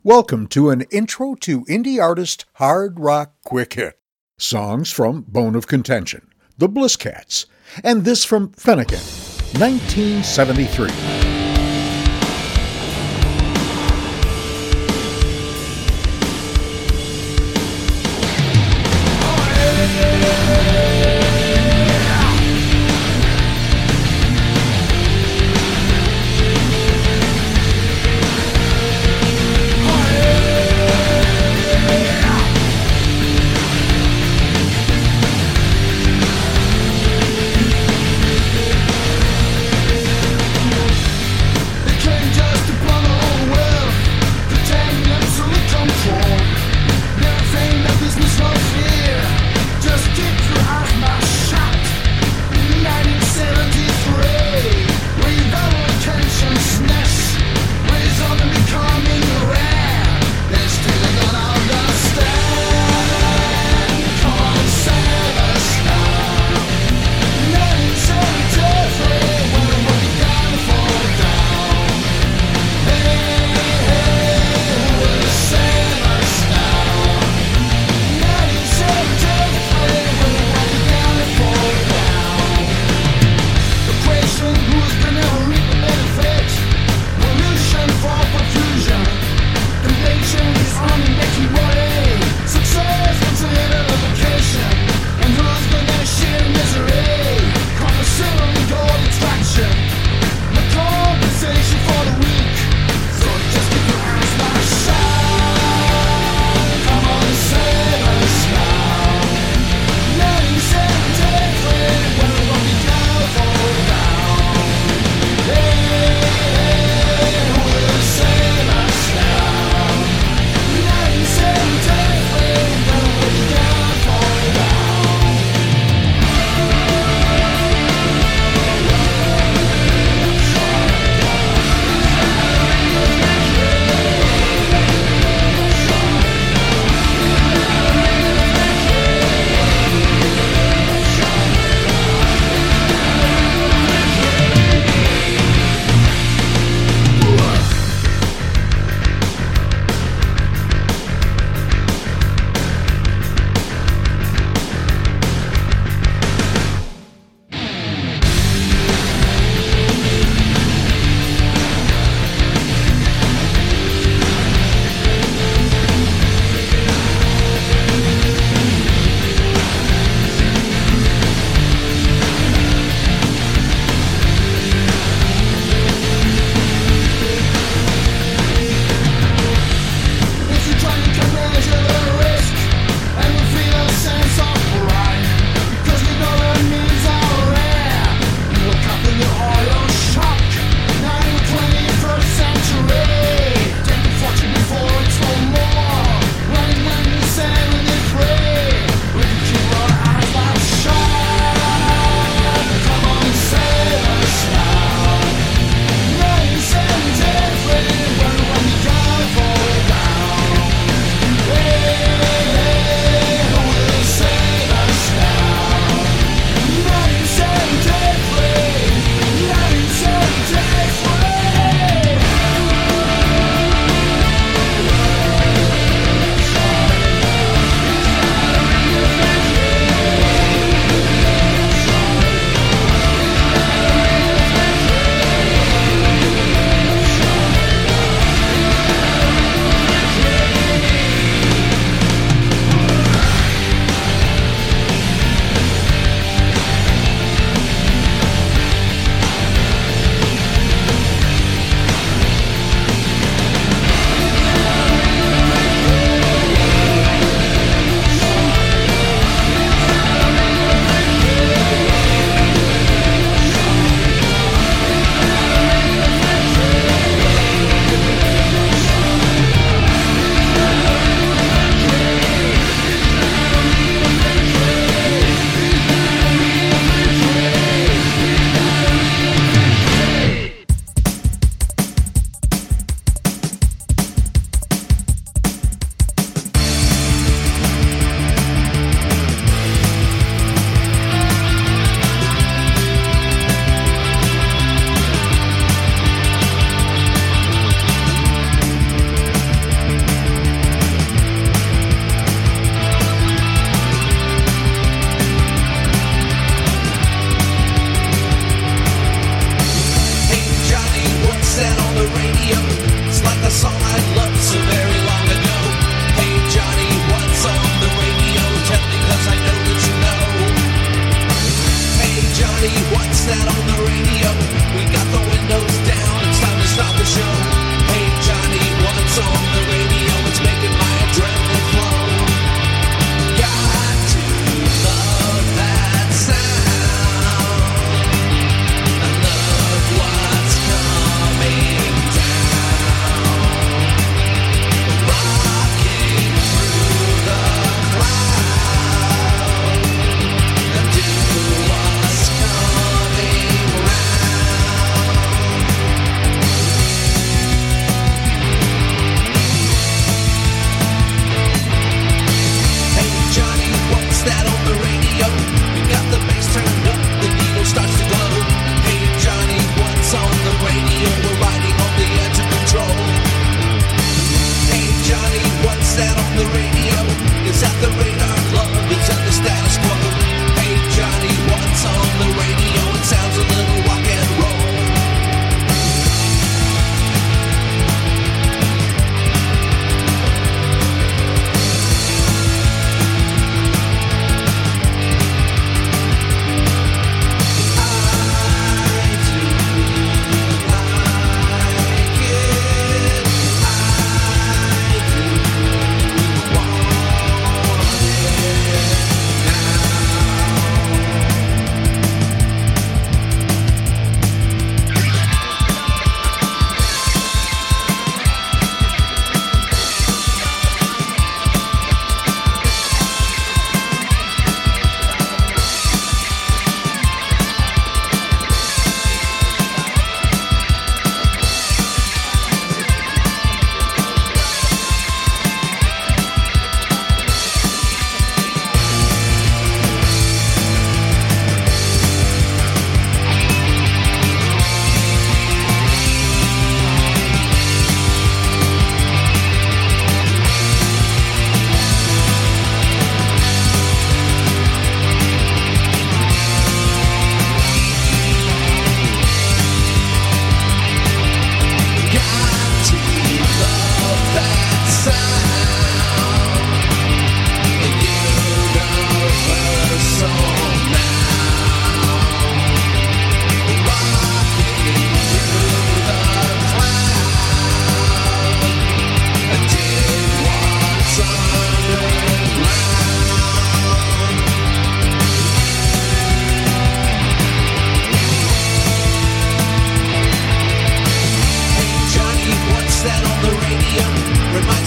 Welcome to an intro to indie artist hard rock quick hit. Songs from Bone of Contention, the Bliss Cats, and this from Fennekin, 1973.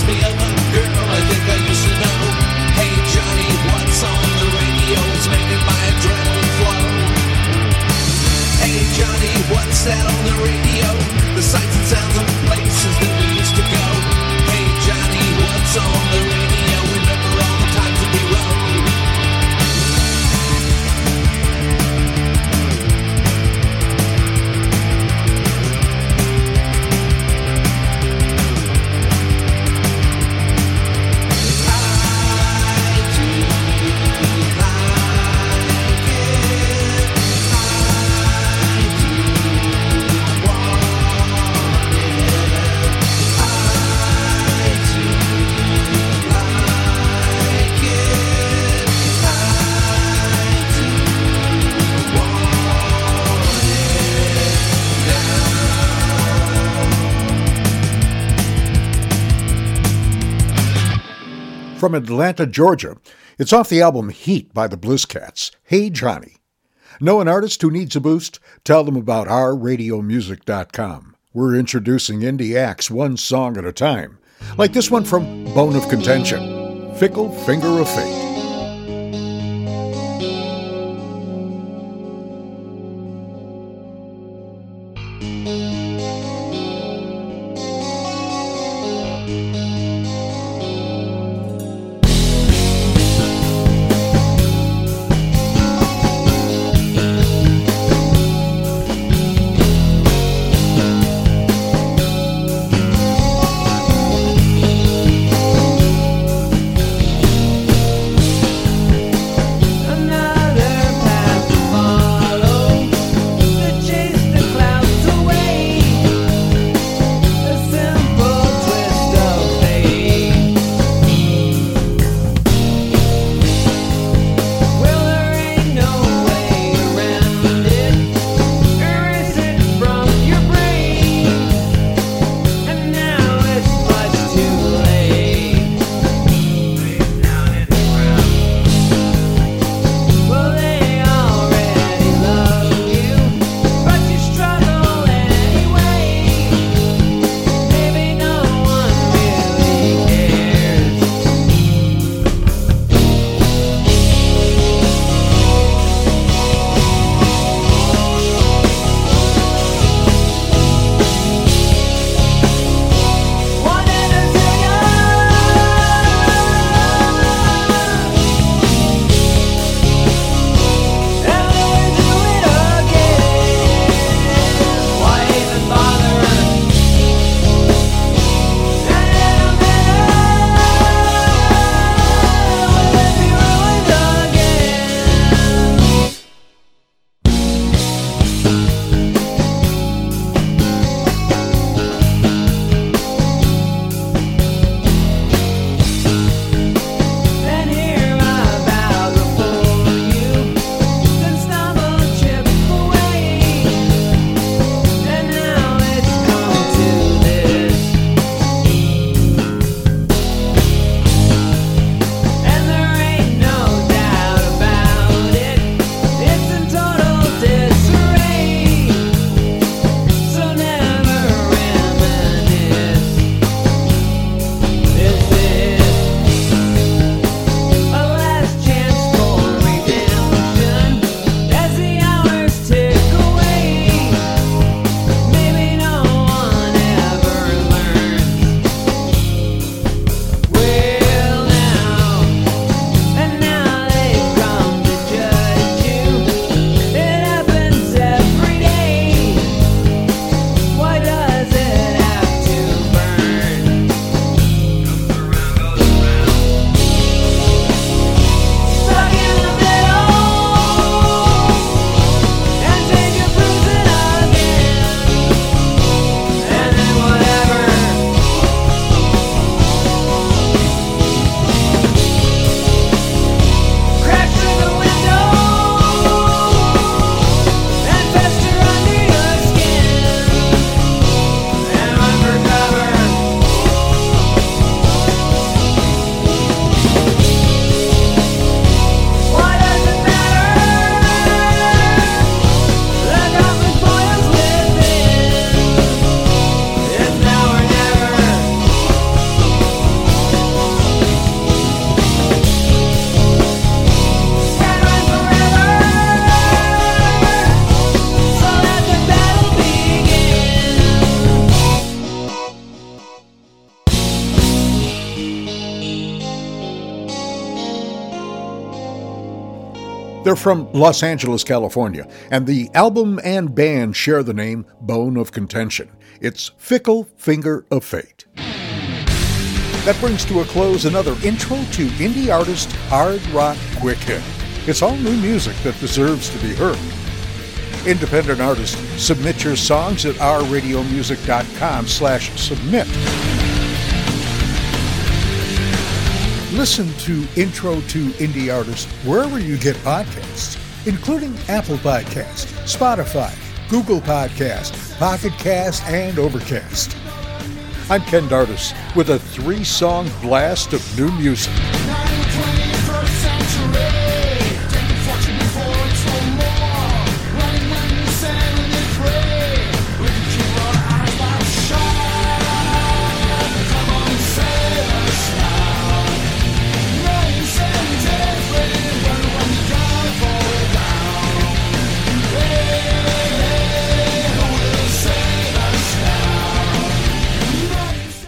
me of a girl I think I used to know. Hey Johnny, what's on the radio? It's making my adrenaline flow. Hey Johnny, what's that on the radio? The sights and sounds of places that we used to go. Hey Johnny, what's on the radio? Remember all the times that we rode. From Atlanta, Georgia, it's off the album Heat by the Bliss Cats. Hey Johnny. Know an artist who needs a boost? Tell them about ourradiomusic.com. We're introducing indie acts one song at a time, like this one from Bone of Contention, Fickle Finger of Fate. They're from Los Angeles, California, and the album and band share the name Bone of Contention. It's Fickle Finger of Fate. That brings to a close another intro to indie artist hard rock quick hit. It's all new music that deserves to be heard. Independent artists, submit your songs at ourradiomusic.com/submit. Listen to Intro to Indie Artist wherever you get podcasts, including Apple Podcasts, Spotify, Google Podcasts, Pocket Cast, and Overcast. I'm Ken Dardis with a 3-song blast of new music.